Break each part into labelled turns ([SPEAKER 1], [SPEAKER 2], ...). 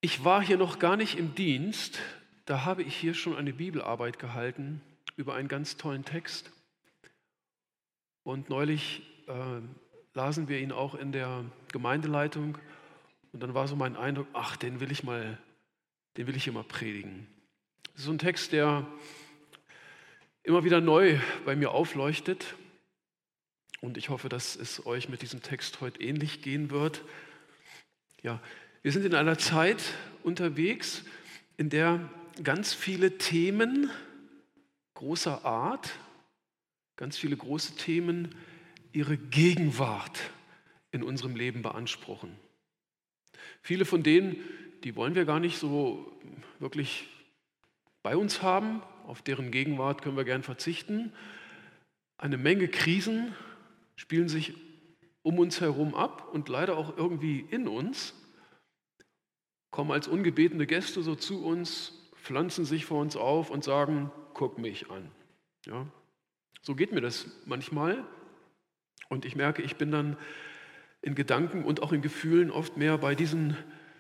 [SPEAKER 1] Ich war hier noch gar nicht im Dienst, da habe ich hier schon eine Bibelarbeit gehalten über einen ganz tollen Text. Und neulich lasen wir ihn auch in der Gemeindeleitung. Und dann war so mein Eindruck, ach, den will ich hier mal predigen. Das ist so ein Text, der immer wieder neu bei mir aufleuchtet. Und ich hoffe, dass es euch mit diesem Text heute ähnlich gehen wird. Ja, wir sind in einer Zeit unterwegs, in der ganz viele Themen großer Art, ganz viele große Themen ihre Gegenwart in unserem Leben beanspruchen. Viele von denen, die wollen wir gar nicht so wirklich bei uns haben, auf deren Gegenwart können wir gern verzichten. Eine Menge Krisen spielen sich um uns herum ab und leider auch irgendwie in uns, kommen als ungebetene Gäste so zu uns, pflanzen sich vor uns auf und sagen, guck mich an. Ja, so geht mir das manchmal und ich merke, ich bin dann in Gedanken und auch in Gefühlen oft mehr bei diesen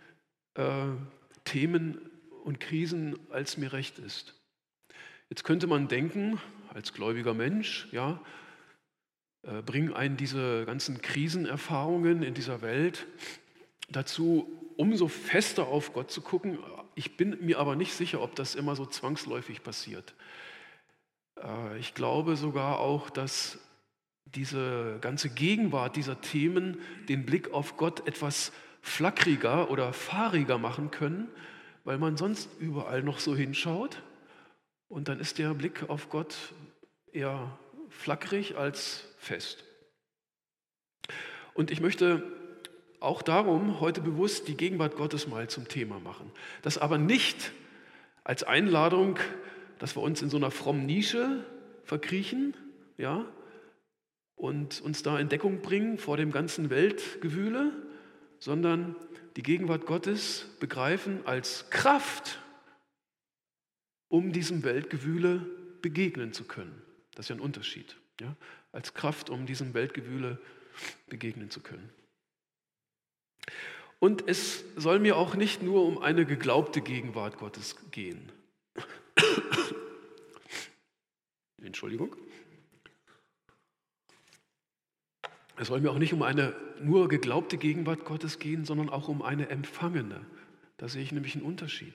[SPEAKER 1] Themen und Krisen, als mir recht ist. Jetzt könnte man denken, als gläubiger Mensch, ja, bringen einen diese ganzen Krisenerfahrungen in dieser Welt dazu, umso fester auf Gott zu gucken. Ich bin mir aber nicht sicher, ob das immer so zwangsläufig passiert. Ich glaube sogar auch, dass diese ganze Gegenwart dieser Themen den Blick auf Gott etwas flackriger oder fahriger machen können, weil man sonst überall noch so hinschaut und dann ist der Blick auf Gott eher flackrig als fest. Und ich möchte auch darum heute bewusst die Gegenwart Gottes mal zum Thema machen. Das aber nicht als Einladung, dass wir uns in so einer frommen Nische verkriechen, ja, und uns da in Deckung bringen vor dem ganzen Weltgewühle, sondern die Gegenwart Gottes begreifen als Kraft, um diesem Weltgewühle begegnen zu können. Das ist ja ein Unterschied. Ja? Als Kraft, um diesem Weltgewühle begegnen zu können. Und es soll mir auch nicht nur um eine geglaubte Gegenwart Gottes gehen. Entschuldigung. Es soll mir auch nicht um eine nur geglaubte Gegenwart Gottes gehen, sondern auch um eine empfangene. Da sehe ich nämlich einen Unterschied.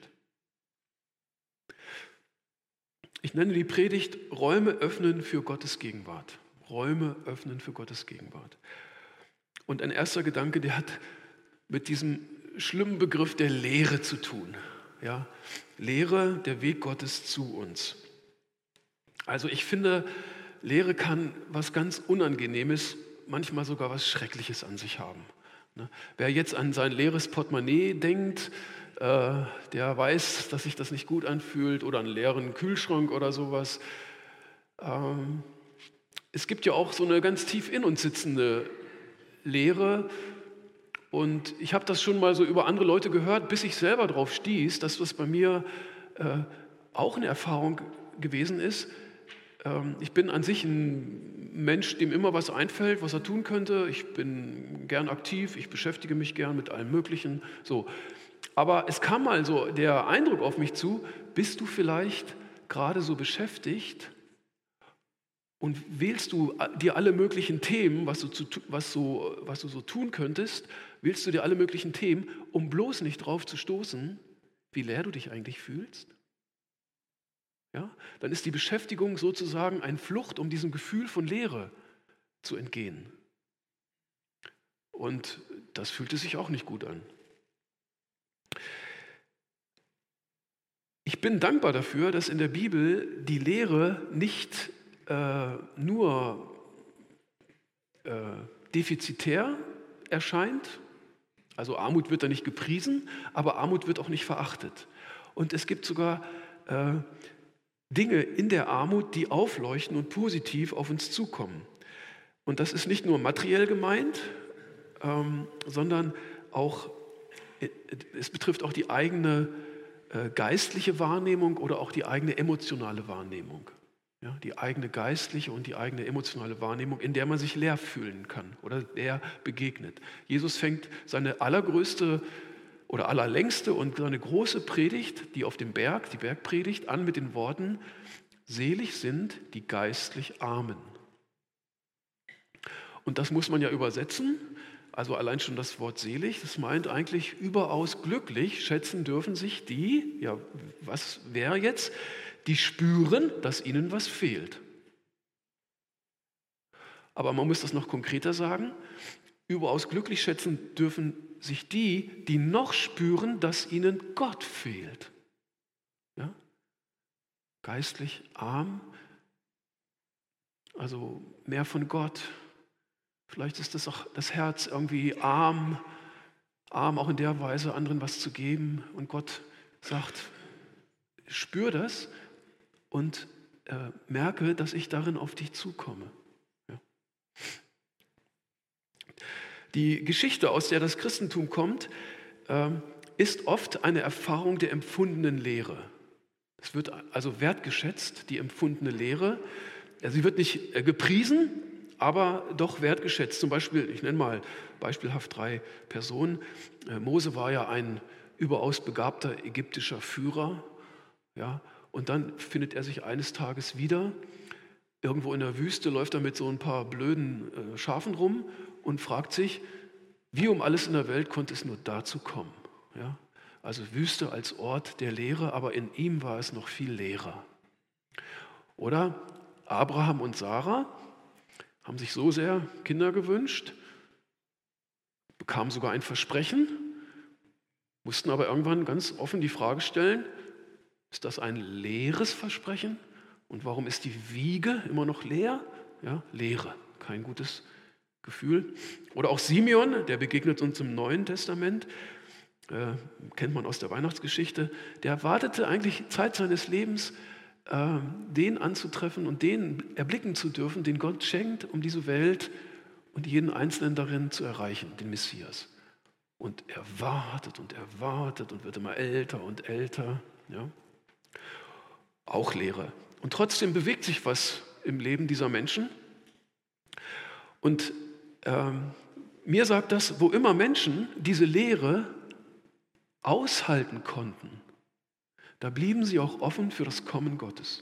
[SPEAKER 1] Ich nenne die Predigt Räume öffnen für Gottes Gegenwart. Räume öffnen für Gottes Gegenwart. Und ein erster Gedanke, der hat mit diesem schlimmen Begriff der Lehre zu tun. Ja? Lehre, der Weg Gottes zu uns. Also ich finde, Lehre kann was ganz Unangenehmes, manchmal sogar was Schreckliches an sich haben. Wer jetzt an sein leeres Portemonnaie denkt, der weiß, dass sich das nicht gut anfühlt, oder einen leeren Kühlschrank oder sowas. Es gibt ja auch so eine ganz tief in uns sitzende Leere, und ich habe das schon mal so über andere Leute gehört, bis ich selber drauf stieß, dass das bei mir auch eine Erfahrung gewesen ist. Ich bin an sich ein Mensch, dem immer was einfällt, was er tun könnte. Ich bin gern aktiv, ich beschäftige mich gern mit allem Möglichen. So. Aber es kam mal so der Eindruck auf mich zu, bist du vielleicht gerade so beschäftigt und wählst du dir alle möglichen Themen, was du so tun könntest, wählst du dir alle möglichen Themen, um bloß nicht drauf zu stoßen, wie leer du dich eigentlich fühlst? Ja? Dann ist die Beschäftigung sozusagen eine Flucht, um diesem Gefühl von Leere zu entgehen. Und das fühlte sich auch nicht gut an. Ich bin dankbar dafür, dass in der Bibel die Lehre nicht nur defizitär erscheint, also Armut wird da nicht gepriesen, aber Armut wird auch nicht verachtet. Und es gibt sogar Dinge in der Armut, die aufleuchten und positiv auf uns zukommen. Und das ist nicht nur materiell gemeint, sondern auch, es betrifft auch die eigene geistliche Wahrnehmung oder auch die eigene emotionale Wahrnehmung. Ja, die eigene geistliche und die eigene emotionale Wahrnehmung, in der man sich leer fühlen kann oder leer begegnet. Jesus fängt seine allergrößte oder allerlängste und eine große Predigt, die auf dem Berg, die Bergpredigt, an mit den Worten: Selig sind die geistlich Armen. Und das muss man ja übersetzen. Also allein schon das Wort selig, das meint eigentlich überaus glücklich schätzen dürfen sich die, ja, was wäre jetzt? Die spüren, dass ihnen was fehlt. Aber man muss das noch konkreter sagen. Überaus glücklich schätzen dürfen sich die, die noch spüren, dass ihnen Gott fehlt. Ja? Geistlich arm, also mehr von Gott. Vielleicht ist das auch das Herz irgendwie arm auch in der Weise, anderen was zu geben. Und Gott sagt, spür das und merke, dass ich darin auf dich zukomme. Ja. Die Geschichte, aus der das Christentum kommt, ist oft eine Erfahrung der empfundenen Lehre. Es wird also wertgeschätzt, die empfundene Lehre. Sie wird nicht gepriesen, aber doch wertgeschätzt. Zum Beispiel, ich nenne mal beispielhaft 3 Personen. Mose war ja ein überaus begabter ägyptischer Führer. Ja, und dann findet er sich eines Tages wieder. Irgendwo in der Wüste läuft er mit so ein paar blöden Schafen rum und fragt sich, wie um alles in der Welt konnte es nur dazu kommen. Ja? Also Wüste als Ort der Lehre, aber in ihm war es noch viel leerer. Oder Abraham und Sarah haben sich so sehr Kinder gewünscht, bekamen sogar ein Versprechen, mussten aber irgendwann ganz offen die Frage stellen, ist das ein leeres Versprechen? Und warum ist die Wiege immer noch leer? Ja, Leere, kein gutes Gefühl. Oder auch Simeon, der begegnet uns im Neuen Testament, kennt man aus der Weihnachtsgeschichte, der wartete eigentlich Zeit seines Lebens, den anzutreffen und den erblicken zu dürfen, den Gott schenkt, um diese Welt und jeden Einzelnen darin zu erreichen, den Messias. Und er wartet und wird immer älter und älter. Ja? Auch Leere. Und trotzdem bewegt sich was im Leben dieser Menschen. Und mir sagt das, wo immer Menschen diese Leere aushalten konnten, da blieben sie auch offen für das Kommen Gottes.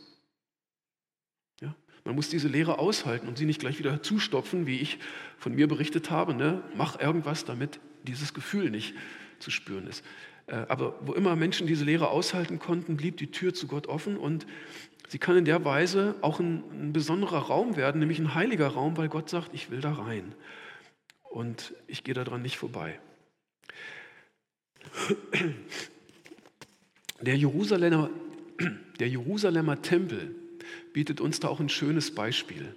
[SPEAKER 1] Ja? Man muss diese Leere aushalten und sie nicht gleich wieder zustopfen, wie ich von mir berichtet habe. Ne? Mach irgendwas, damit dieses Gefühl nicht zu spüren ist. Aber wo immer Menschen diese Leere aushalten konnten, blieb die Tür zu Gott offen und sie kann in der Weise auch ein besonderer Raum werden, nämlich ein heiliger Raum, weil Gott sagt, ich will da rein und ich gehe daran nicht vorbei. Der Jerusalemer Tempel bietet uns da auch ein schönes Beispiel.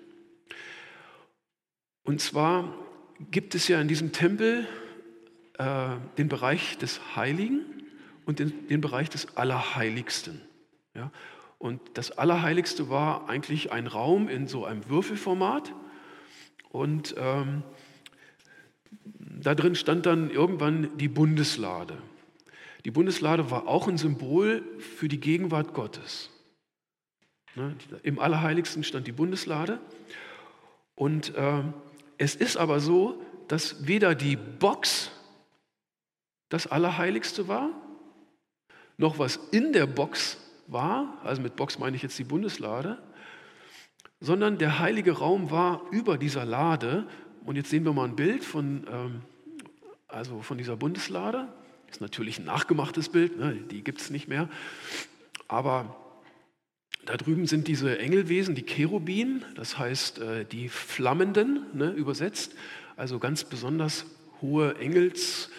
[SPEAKER 1] Und zwar gibt es ja in diesem Tempel den Bereich des Heiligen und den Bereich des Allerheiligsten. Ja? Und das Allerheiligste war eigentlich ein Raum in so einem Würfelformat. Und da drin stand dann irgendwann die Bundeslade. Die Bundeslade war auch ein Symbol für die Gegenwart Gottes. Ne? Im Allerheiligsten stand die Bundeslade. Und es ist aber so, dass weder die Box das Allerheiligste war, noch was in der Box war, also mit Box meine ich jetzt die Bundeslade, sondern der heilige Raum war über dieser Lade. Und jetzt sehen wir mal ein Bild von dieser Bundeslade. Das ist natürlich ein nachgemachtes Bild, ne? Die gibt es nicht mehr. Aber da drüben sind diese Engelwesen, die Cherubim, das heißt die Flammenden, ne, übersetzt, also ganz besonders hohe Engelswesen.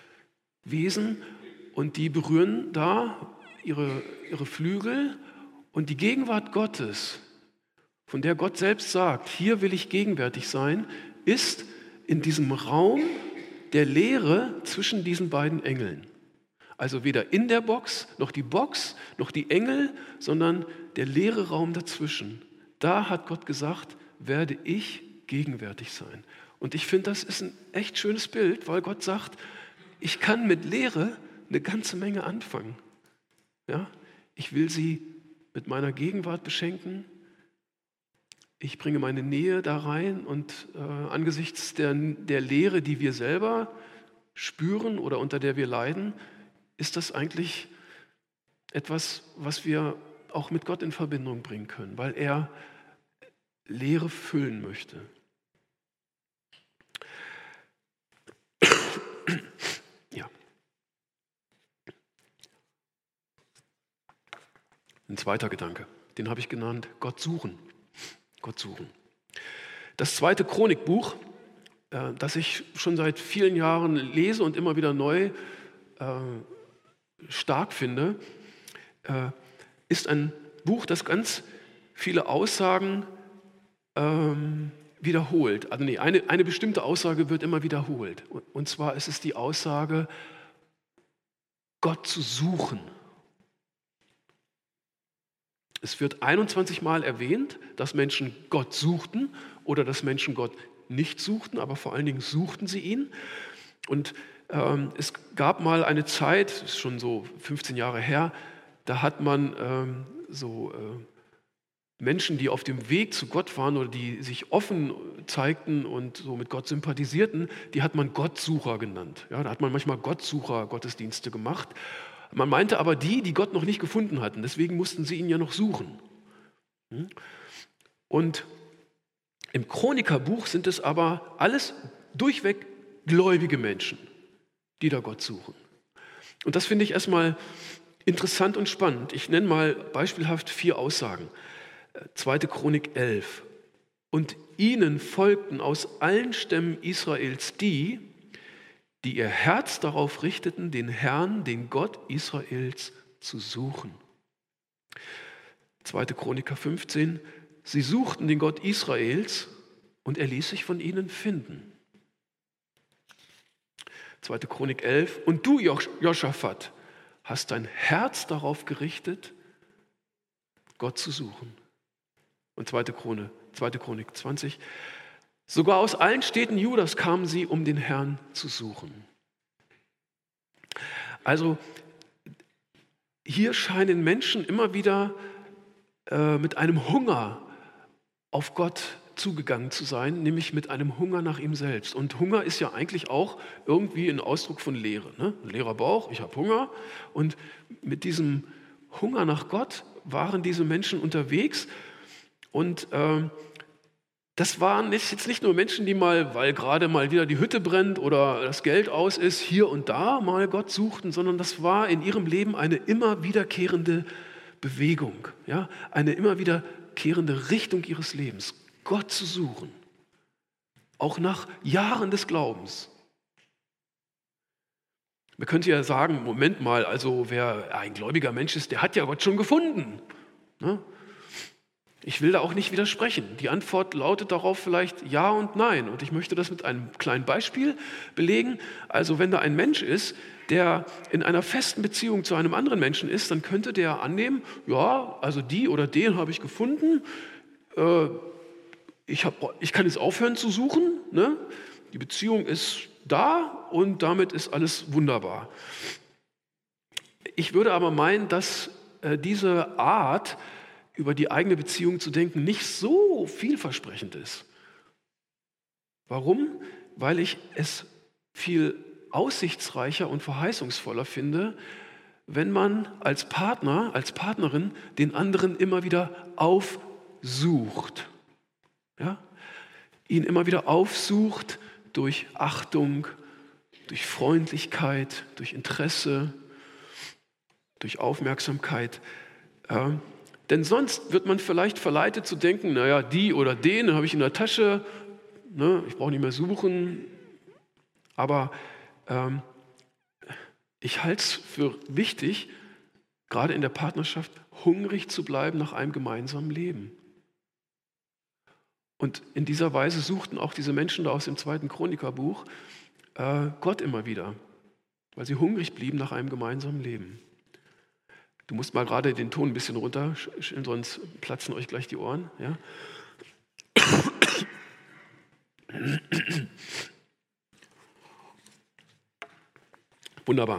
[SPEAKER 1] Und die berühren da ihre Flügel und die Gegenwart Gottes, von der Gott selbst sagt, hier will ich gegenwärtig sein, ist in diesem Raum der Leere zwischen diesen beiden Engeln. Also weder in der Box, noch die Engel, sondern der leere Raum dazwischen. Da hat Gott gesagt, werde ich gegenwärtig sein. Und ich finde, das ist ein echt schönes Bild, weil Gott sagt, ich kann mit Leere eine ganze Menge anfangen. Ja? Ich will sie mit meiner Gegenwart beschenken. Ich bringe meine Nähe da rein und angesichts der Leere, die wir selber spüren oder unter der wir leiden, ist das eigentlich etwas, was wir auch mit Gott in Verbindung bringen können, weil er Leere füllen möchte. Ja. Ein zweiter Gedanke, den habe ich genannt, Gott suchen. Gott suchen. Das zweite Chronikbuch, das ich schon seit vielen Jahren lese und immer wieder neu stark finde, ist ein Buch, das ganz viele Aussagen wiederholt. Also eine bestimmte Aussage wird immer wiederholt. Und zwar ist es die Aussage, Gott zu suchen. Es wird 21 Mal erwähnt, dass Menschen Gott suchten oder dass Menschen Gott nicht suchten, aber vor allen Dingen suchten sie ihn. Und es gab mal eine Zeit, das ist schon so 15 Jahre her, da hat man Menschen, die auf dem Weg zu Gott waren oder die sich offen zeigten und so mit Gott sympathisierten, die hat man Gottsucher genannt. Ja, da hat man manchmal Gottsucher-Gottesdienste gemacht. Man meinte aber die Gott noch nicht gefunden hatten, deswegen mussten sie ihn ja noch suchen. Und im Chronikerbuch sind es aber alles durchweg gläubige Menschen, die da Gott suchen. Und das finde ich erstmal interessant und spannend. Ich nenne mal beispielhaft 4 Aussagen. 2. Chronik 11. Und ihnen folgten aus allen Stämmen Israels die ihr Herz darauf richteten, den Herrn, den Gott Israels, zu suchen. 2. Chroniker 15. Sie suchten den Gott Israels und er ließ sich von ihnen finden. 2. Chronik 11. Und du, Joschafat, hast dein Herz darauf gerichtet, Gott zu suchen. Und 2. Chronik 20. Sogar aus allen Städten Judas kamen sie, um den Herrn zu suchen. Also hier scheinen Menschen immer wieder mit einem Hunger auf Gott zugegangen zu sein, nämlich mit einem Hunger nach ihm selbst. Und Hunger ist ja eigentlich auch irgendwie ein Ausdruck von Leere. Ne? Ein leerer Bauch, ich habe Hunger. Und mit diesem Hunger nach Gott waren diese Menschen unterwegs. Und das waren jetzt nicht nur Menschen, die mal, weil gerade mal wieder die Hütte brennt oder das Geld aus ist, hier und da mal Gott suchten, sondern das war in ihrem Leben eine immer wiederkehrende Bewegung, ja? Eine immer wiederkehrende Richtung ihres Lebens, Gott zu suchen, auch nach Jahren des Glaubens. Man könnte ja sagen, Moment mal, also wer ein gläubiger Mensch ist, der hat ja Gott schon gefunden. Ne? Ich will da auch nicht widersprechen. Die Antwort lautet darauf vielleicht ja und nein. Und ich möchte das mit einem kleinen Beispiel belegen. Also wenn da ein Mensch ist, der in einer festen Beziehung zu einem anderen Menschen ist, dann könnte der annehmen, ja, also die oder den habe ich gefunden. Ich kann jetzt aufhören zu suchen. Ne? Die Beziehung ist da und damit ist alles wunderbar. Ich würde aber meinen, dass diese Art, über die eigene Beziehung zu denken, nicht so vielversprechend ist. Warum? Weil ich es viel aussichtsreicher und verheißungsvoller finde, wenn man als Partner, als Partnerin den anderen immer wieder aufsucht. Ja? Ihn immer wieder aufsucht durch Achtung, durch Freundlichkeit, durch Interesse, durch Aufmerksamkeit. Denn sonst wird man vielleicht verleitet zu denken, naja, die oder den habe ich in der Tasche, ne, ich brauche nicht mehr suchen. Aber ich halte es für wichtig, gerade in der Partnerschaft, hungrig zu bleiben nach einem gemeinsamen Leben. Und in dieser Weise suchten auch diese Menschen da aus dem 2. Chronikerbuch Gott immer wieder, weil sie hungrig blieben nach einem gemeinsamen Leben. Du musst mal gerade den Ton ein bisschen runterstellen, sonst platzen euch gleich die Ohren. Ja? Wunderbar.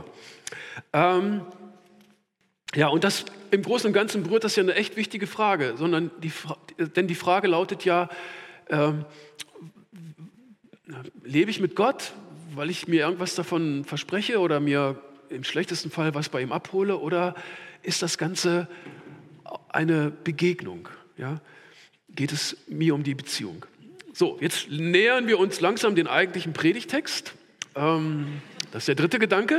[SPEAKER 1] Ja, und das im Großen und Ganzen berührt das ja eine echt wichtige Frage, denn die Frage lautet ja, lebe ich mit Gott? weil ich mir irgendwas davon verspreche oder mir im schlechtesten Fall was bei ihm abhole, oder ist das Ganze eine Begegnung? Ja? Geht es mir um die Beziehung? So, jetzt nähern wir uns langsam den eigentlichen Predigtext. Das ist der dritte Gedanke.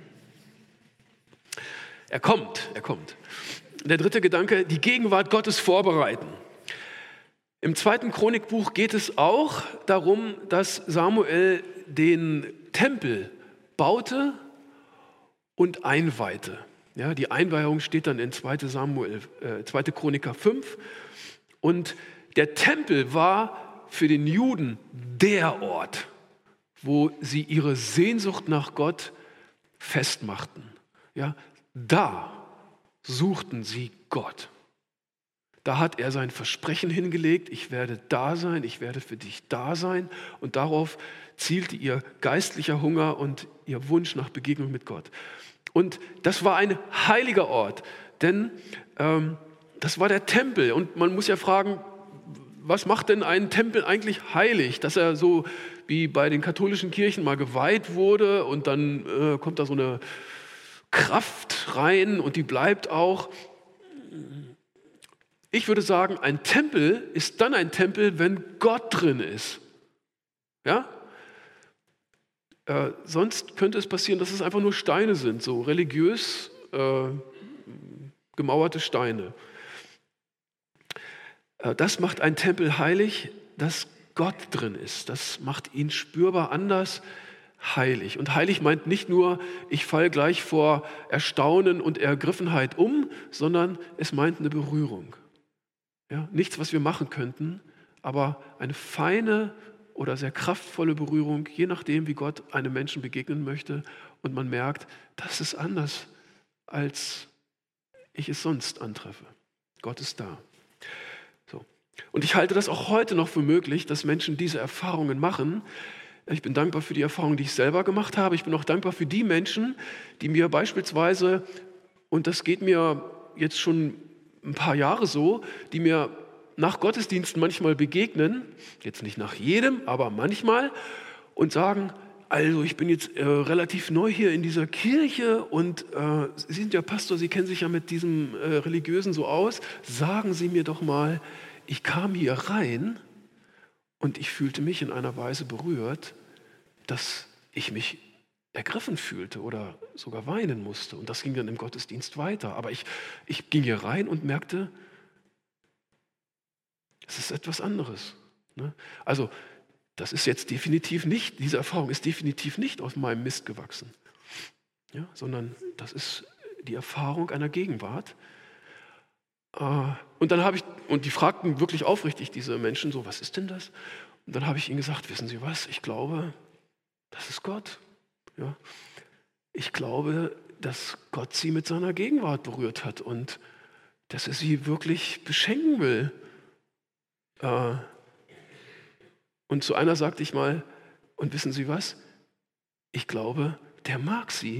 [SPEAKER 1] Er kommt. Der dritte Gedanke, die Gegenwart Gottes vorbereiten. Im 2. Chronikbuch geht es auch darum, dass Samuel den Tempel baute und einweihte. Ja, die Einweihung steht dann in 2. Chroniker 5. Und der Tempel war für den Juden der Ort, wo sie ihre Sehnsucht nach Gott festmachten. Ja, da suchten sie Gott. Da hat er sein Versprechen hingelegt, ich werde da sein, ich werde für dich da sein. Und darauf zielte ihr geistlicher Hunger und ihr Wunsch nach Begegnung mit Gott. Und das war ein heiliger Ort, denn das war der Tempel. Und man muss ja fragen, was macht denn einen Tempel eigentlich heilig? Dass er so wie bei den katholischen Kirchen mal geweiht wurde und dann kommt da so eine Kraft rein und die bleibt auch. Ich würde sagen, ein Tempel ist dann ein Tempel, wenn Gott drin ist. Ja? Sonst könnte es passieren, dass es einfach nur Steine sind, so religiös gemauerte Steine. Das macht einen Tempel heilig, dass Gott drin ist. Das macht ihn spürbar anders heilig. Und heilig meint nicht nur, ich falle gleich vor Erstaunen und Ergriffenheit um, sondern es meint eine Berührung. Ja, nichts, was wir machen könnten, aber eine feine oder sehr kraftvolle Berührung, je nachdem, wie Gott einem Menschen begegnen möchte. Und man merkt, das ist anders, als ich es sonst antreffe. Gott ist da. So. Und ich halte das auch heute noch für möglich, dass Menschen diese Erfahrungen machen. Ich bin dankbar für die Erfahrungen, die ich selber gemacht habe. Ich bin auch dankbar für die Menschen, die mir beispielsweise, und das geht mir jetzt schon ein paar Jahre so, die mir nach Gottesdiensten manchmal begegnen, jetzt nicht nach jedem, aber manchmal, und sagen, also ich bin jetzt relativ neu hier in dieser Kirche und Sie sind ja Pastor, Sie kennen sich ja mit diesem Religiösen so aus. Sagen Sie mir doch mal, ich kam hier rein und ich fühlte mich in einer Weise berührt, dass ich mich ergriffen fühlte oder sogar weinen musste. Und das ging dann im Gottesdienst weiter. Aber ich ging hier rein und merkte, es ist etwas anderes. Ne? Also das ist jetzt definitiv nicht, diese Erfahrung ist definitiv nicht aus meinem Mist gewachsen, ja, sondern das ist die Erfahrung einer Gegenwart. Und dann und die fragten wirklich aufrichtig, diese Menschen, so, was ist denn das? Und dann habe ich ihnen gesagt, wissen Sie was, ich glaube, das ist Gott. Ja. Ich glaube, dass Gott sie mit seiner Gegenwart berührt hat und dass er sie wirklich beschenken will. Und zu einer sagte ich mal, und wissen Sie was? Ich glaube, der mag sie.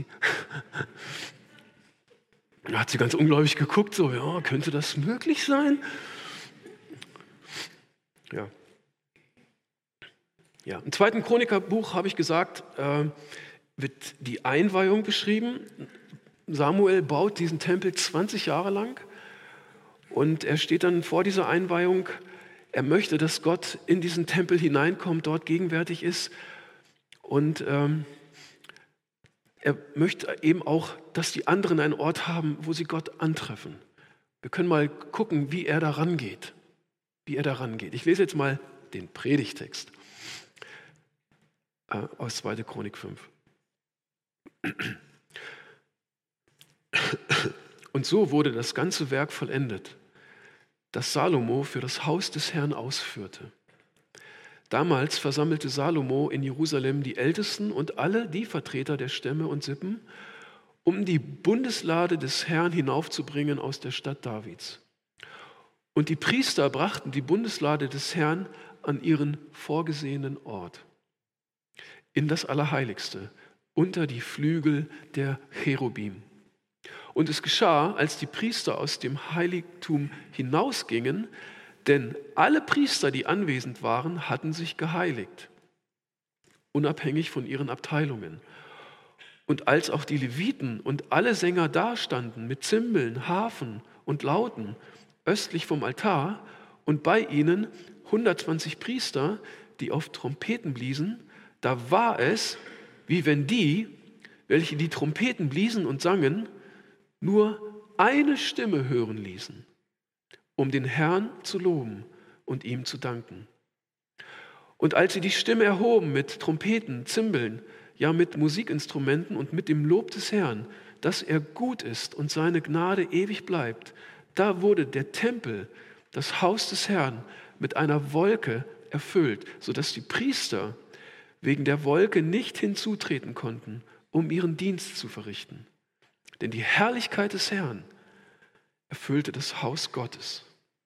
[SPEAKER 1] Da hat sie ganz ungläubig geguckt, so, ja, könnte das möglich sein? Ja. Ja, im 2. Chronikerbuch, habe ich gesagt, wird die Einweihung beschrieben. Samuel baut diesen Tempel 20 Jahre lang und er steht dann vor dieser Einweihung. Er möchte, dass Gott in diesen Tempel hineinkommt, dort gegenwärtig ist. Und er möchte eben auch, dass die anderen einen Ort haben, wo sie Gott antreffen. Wir können mal gucken, wie er da rangeht. Ich lese jetzt mal den Predigtext aus 2. Chronik 5. Und so wurde das ganze Werk vollendet, das Salomo für das Haus des Herrn ausführte. Damals versammelte Salomo in Jerusalem die Ältesten und alle die Vertreter der Stämme und Sippen, um die Bundeslade des Herrn hinaufzubringen aus der Stadt Davids. Und die Priester brachten die Bundeslade des Herrn an ihren vorgesehenen Ort, in das Allerheiligste, unter die Flügel der Cherubim. Und es geschah, als die Priester aus dem Heiligtum hinausgingen, denn alle Priester, die anwesend waren, hatten sich geheiligt. unabhängig von ihren Abteilungen. Und als auch die Leviten und alle Sänger dastanden mit Zimbeln, Harfen und Lauten östlich vom Altar und bei ihnen 120 Priester, die auf Trompeten bliesen, da war es, wie wenn die, welche die Trompeten bliesen und sangen, nur eine Stimme hören ließen, um den Herrn zu loben und ihm zu danken. Und als sie die Stimme erhoben mit Trompeten, Zimbeln, ja mit Musikinstrumenten und mit dem Lob des Herrn, dass er gut ist und seine Gnade ewig bleibt, da wurde der Tempel, das Haus des Herrn, mit einer Wolke erfüllt, sodass die Priester wegen der Wolke nicht hinzutreten konnten, um ihren Dienst zu verrichten. Denn die Herrlichkeit des Herrn erfüllte das Haus Gottes.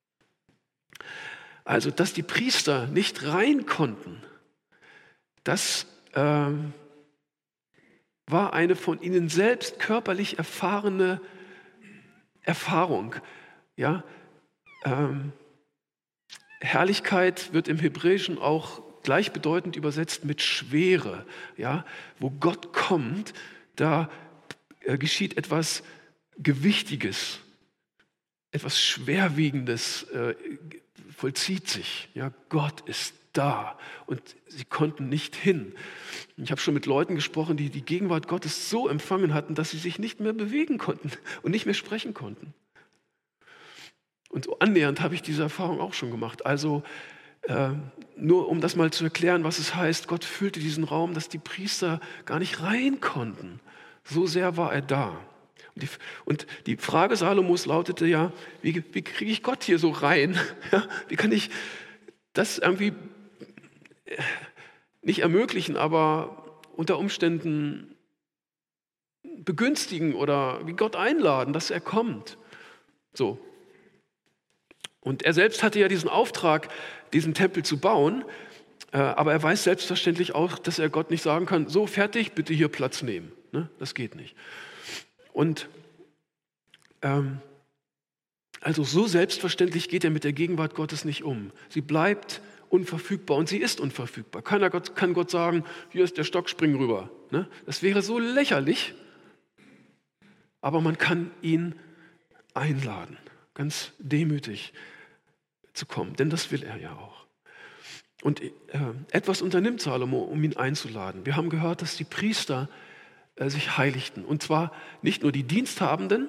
[SPEAKER 1] Also, dass die Priester nicht rein konnten, das war eine von ihnen selbst körperlich erfahrene Erfahrung. Ja? Herrlichkeit wird im Hebräischen auch gleichbedeutend übersetzt mit Schwere. Ja? Wo Gott kommt, da geschieht etwas Gewichtiges, etwas Schwerwiegendes vollzieht sich. Ja? Gott ist da und sie konnten nicht hin. Ich habe schon mit Leuten gesprochen, die die Gegenwart Gottes so empfangen hatten, dass sie sich nicht mehr bewegen konnten und nicht mehr sprechen konnten. Und so annähernd habe ich diese Erfahrung auch schon gemacht. Also nur um das mal zu erklären, was es heißt, Gott füllte diesen Raum, dass die Priester gar nicht rein konnten. So sehr war er da. Und die Frage Salomos lautete ja, wie kriege ich Gott hier so rein? Ja, wie kann ich das irgendwie nicht ermöglichen, aber unter Umständen begünstigen oder wie Gott einladen, dass er kommt? So. Und er selbst hatte ja diesen Auftrag, diesen Tempel zu bauen, aber er weiß selbstverständlich auch, dass er Gott nicht sagen kann, so fertig, bitte hier Platz nehmen. Ne? Das geht nicht. Und also so selbstverständlich geht er mit der Gegenwart Gottes nicht um. Sie bleibt unverfügbar und sie ist unverfügbar. Kann Gott sagen, hier ist der Stock, spring rüber. Ne? Das wäre so lächerlich, aber man kann ihn einladen, ganz demütig zu kommen, denn das will er ja auch. Und etwas unternimmt Salomo, um ihn einzuladen. Wir haben gehört, dass die Priester sich heiligten. Und zwar nicht nur die Diensthabenden,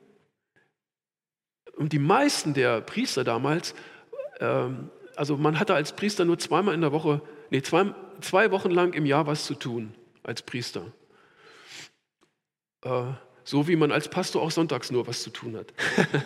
[SPEAKER 1] und die meisten der Priester damals, also man hatte als Priester nur zwei Wochen lang im Jahr was zu tun als Priester. So wie man als Pastor auch sonntags nur was zu tun hat.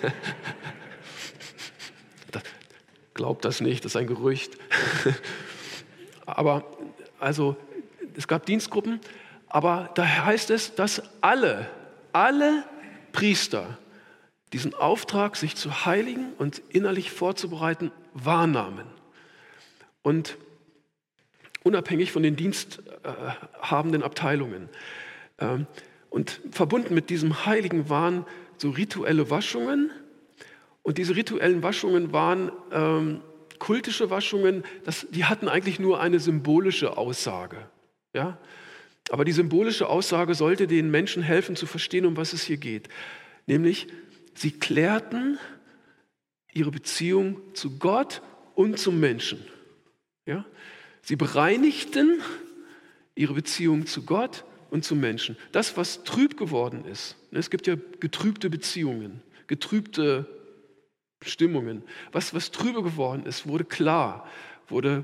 [SPEAKER 1] Glaubt das nicht, das ist ein Gerücht. Aber also es gab Dienstgruppen, aber da heißt es, dass alle Priester diesen Auftrag, sich zu heiligen und innerlich vorzubereiten, wahrnahmen. Und unabhängig von den diensthabenden Abteilungen. Und verbunden mit diesem Heiligen waren so rituelle Waschungen. Und diese rituellen Waschungen waren kultische Waschungen, die hatten eigentlich nur eine symbolische Aussage. Ja? Aber die symbolische Aussage sollte den Menschen helfen zu verstehen, um was es hier geht. Nämlich, sie klärten ihre Beziehung zu Gott und zum Menschen. Ja? Sie bereinigten ihre Beziehung zu Gott und zum Menschen. Das, was trüb geworden ist, es gibt ja getrübte Beziehungen, getrübte Stimmungen. Was trübe geworden ist, wurde klar, wurde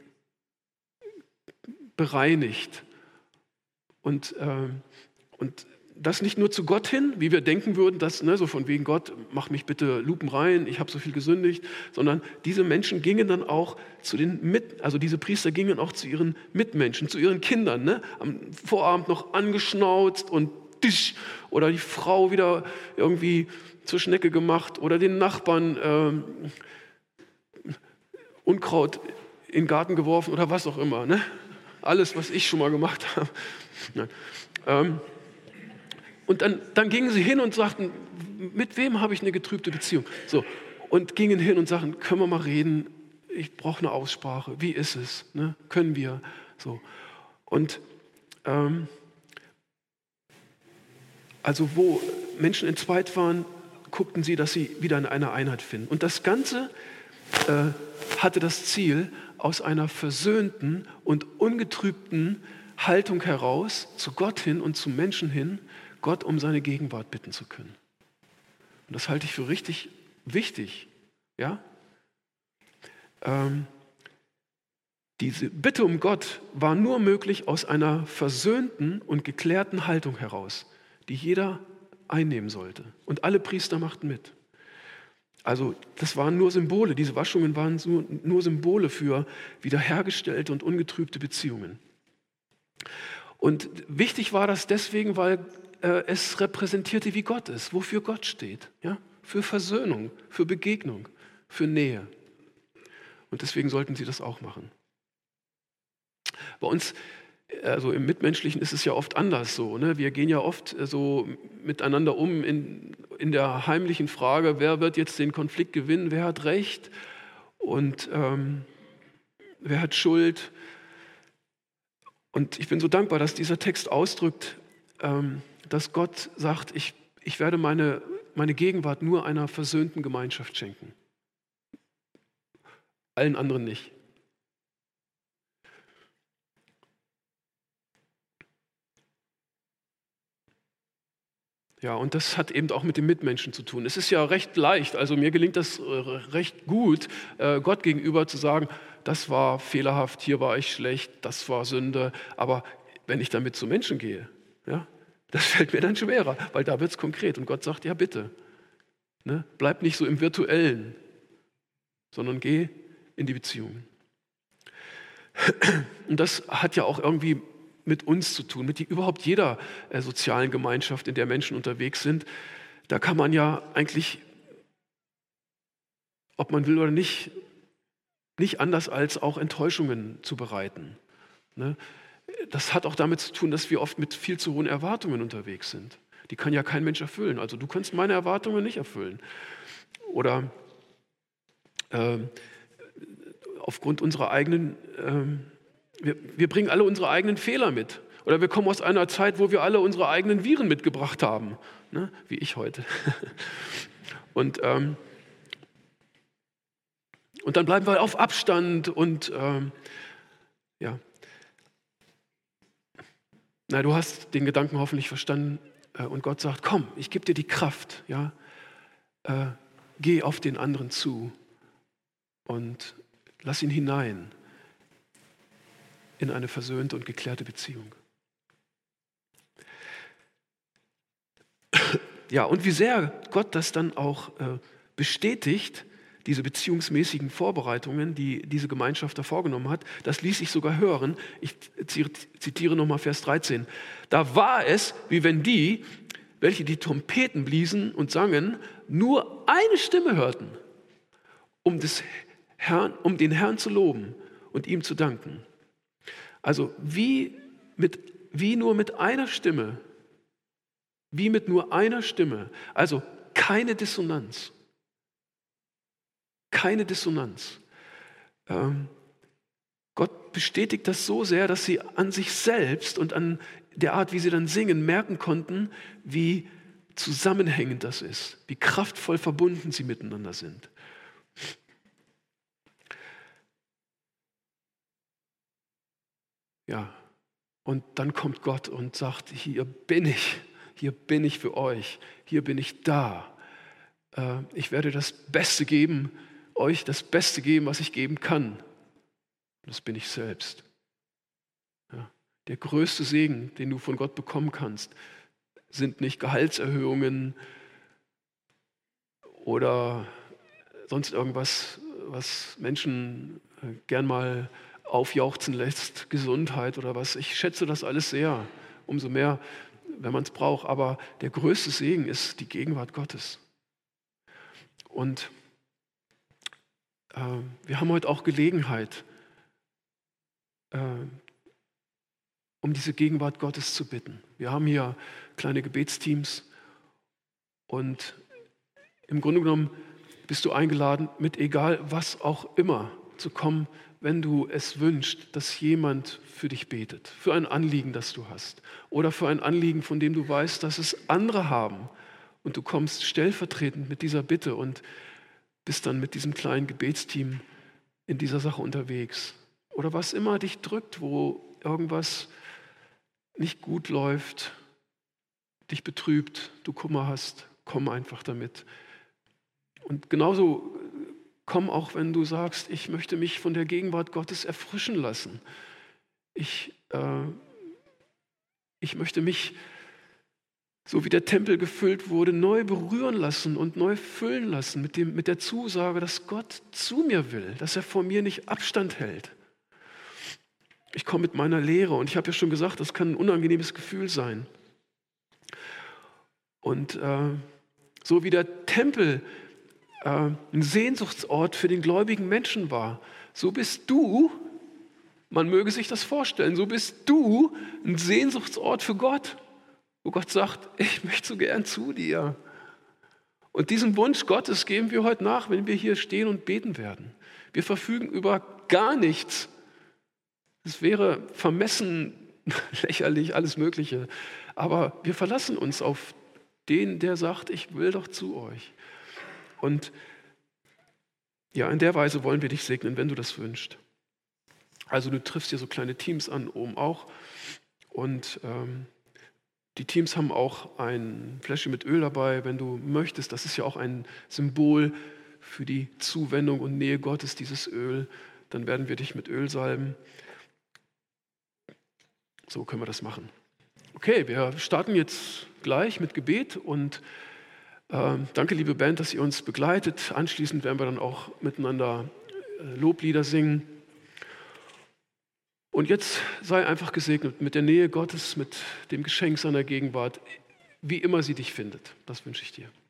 [SPEAKER 1] bereinigt. Und das nicht nur zu Gott hin, wie wir denken würden, dass, so von wegen Gott, mach mich bitte lupenrein, ich habe so viel gesündigt, sondern diese Menschen gingen dann auch also diese Priester gingen auch zu ihren Mitmenschen, zu ihren Kindern, ne? Am Vorabend noch angeschnauzt und tisch, oder die Frau wieder irgendwie zur Schnecke gemacht oder den Nachbarn Unkraut in den Garten geworfen oder was auch immer. Ne? Alles, was ich schon mal gemacht habe. Nein. Und dann gingen sie hin und sagten, mit wem habe ich eine getrübte Beziehung? So, und gingen hin und sagten, können wir mal reden? Ich brauche eine Aussprache. Wie ist es? Ne? Können wir? So. Und also wo Menschen entzweit waren, guckten sie, dass sie wieder in einer Einheit finden. Und das Ganze hatte das Ziel, aus einer versöhnten und ungetrübten Haltung heraus zu Gott hin und zum Menschen hin, Gott um seine Gegenwart bitten zu können. Und das halte ich für richtig wichtig. Ja? Diese Bitte um Gott war nur möglich aus einer versöhnten und geklärten Haltung heraus, die jeder einnehmen sollte. Und alle Priester machten mit. Also das waren nur Symbole, diese Waschungen waren nur Symbole für wiederhergestellte und ungetrübte Beziehungen. Und wichtig war das deswegen, weil es repräsentierte, wie Gott ist, wofür Gott steht. Ja? Für Versöhnung, für Begegnung, für Nähe. Und deswegen sollten sie das auch machen. Bei uns, also im Mitmenschlichen ist es ja oft anders so. Ne? Wir gehen ja oft so miteinander um in der heimlichen Frage, wer wird jetzt den Konflikt gewinnen, wer hat Recht und wer hat Schuld. Und ich bin so dankbar, dass dieser Text ausdrückt, dass Gott sagt, ich werde meine Gegenwart nur einer versöhnten Gemeinschaft schenken. Allen anderen nicht. Ja, und das hat eben auch mit dem Mitmenschen zu tun. Es ist ja recht leicht, also mir gelingt das recht gut, Gott gegenüber zu sagen, das war fehlerhaft, hier war ich schlecht, das war Sünde. Aber wenn ich damit zu Menschen gehe, ja, das fällt mir dann schwerer, weil da wird es konkret. Und Gott sagt, ja bitte, ne, bleib nicht so im Virtuellen, sondern geh in die Beziehung. Und das hat ja auch irgendwie mit uns zu tun, mit überhaupt jeder sozialen Gemeinschaft, in der Menschen unterwegs sind. Da kann man ja eigentlich, ob man will oder nicht anders als auch Enttäuschungen zubereiten. Ne? Das hat auch damit zu tun, dass wir oft mit viel zu hohen Erwartungen unterwegs sind. Die kann ja kein Mensch erfüllen. Also du kannst meine Erwartungen nicht erfüllen. Oder aufgrund unserer eigenen wir bringen alle unsere eigenen Fehler mit. Oder wir kommen aus einer Zeit, wo wir alle unsere eigenen Viren mitgebracht haben. Ne? Wie ich heute. Und dann bleiben wir auf Abstand und ja. Na, du hast den Gedanken hoffentlich verstanden. Und Gott sagt, komm, ich gebe dir die Kraft. Ja? Geh auf den anderen zu und lass ihn hinein in eine versöhnte und geklärte Beziehung. Ja, und wie sehr Gott das dann auch bestätigt, diese beziehungsmäßigen Vorbereitungen, die diese Gemeinschaft da vorgenommen hat, das ließ sich sogar hören. Ich zitiere nochmal Vers 13. Da war es, wie wenn die, welche die Trompeten bliesen und sangen, nur eine Stimme hörten, um den Herrn zu loben und ihm zu danken. Also wie nur mit einer Stimme, wie mit nur einer Stimme, also keine Dissonanz. Keine Dissonanz. Gott bestätigt das so sehr, dass sie an sich selbst und an der Art, wie sie dann singen, merken konnten, wie zusammenhängend das ist, wie kraftvoll verbunden sie miteinander sind. Ja, und dann kommt Gott und sagt, hier bin ich für euch, hier bin ich da. Ich werde das Beste geben, euch das Beste geben, was ich geben kann. Das bin ich selbst. Ja, der größte Segen, den du von Gott bekommen kannst, sind nicht Gehaltserhöhungen oder sonst irgendwas, was Menschen gern mal aufjauchzen lässt, Gesundheit oder was. Ich schätze das alles sehr, umso mehr, wenn man es braucht. Aber der größte Segen ist die Gegenwart Gottes. Und wir haben heute auch Gelegenheit, um diese Gegenwart Gottes zu bitten. Wir haben hier kleine Gebetsteams und im Grunde genommen bist du eingeladen, mit egal was auch immer zu kommen, wenn du es wünschst, dass jemand für dich betet, für ein Anliegen, das du hast oder für ein Anliegen, von dem du weißt, dass es andere haben und du kommst stellvertretend mit dieser Bitte und bist dann mit diesem kleinen Gebetsteam in dieser Sache unterwegs. Oder was immer dich drückt, wo irgendwas nicht gut läuft, dich betrübt, du Kummer hast, komm einfach damit. Und genauso komm auch, wenn du sagst, ich möchte mich von der Gegenwart Gottes erfrischen lassen. Ich möchte mich, so wie der Tempel gefüllt wurde, neu berühren lassen und neu füllen lassen mit der Zusage, dass Gott zu mir will, dass er von mir nicht Abstand hält. Ich komme mit meiner Lehre und ich habe ja schon gesagt, das kann ein unangenehmes Gefühl sein. Und so wie der Tempel ein Sehnsuchtsort für den gläubigen Menschen war, so bist du, man möge sich das vorstellen, so bist du ein Sehnsuchtsort für Gott, wo Gott sagt, ich möchte so gern zu dir. Und diesem Wunsch Gottes geben wir heute nach, wenn wir hier stehen und beten werden. Wir verfügen über gar nichts. Es wäre vermessen, lächerlich, alles Mögliche. Aber wir verlassen uns auf den, der sagt, ich will doch zu euch. Und ja, in der Weise wollen wir dich segnen, wenn du das wünschst. Also du triffst hier so kleine Teams an, oben auch. Und die Teams haben auch ein Fläschchen mit Öl dabei, wenn du möchtest. Das ist ja auch ein Symbol für die Zuwendung und Nähe Gottes, dieses Öl. Dann werden wir dich mit Öl salben. So können wir das machen. Okay, wir starten jetzt gleich mit Gebet und danke, liebe Band, dass ihr uns begleitet. Anschließend werden wir dann auch miteinander Loblieder singen. Und jetzt sei einfach gesegnet mit der Nähe Gottes, mit dem Geschenk seiner Gegenwart, wie immer sie dich findet. Das wünsche ich dir.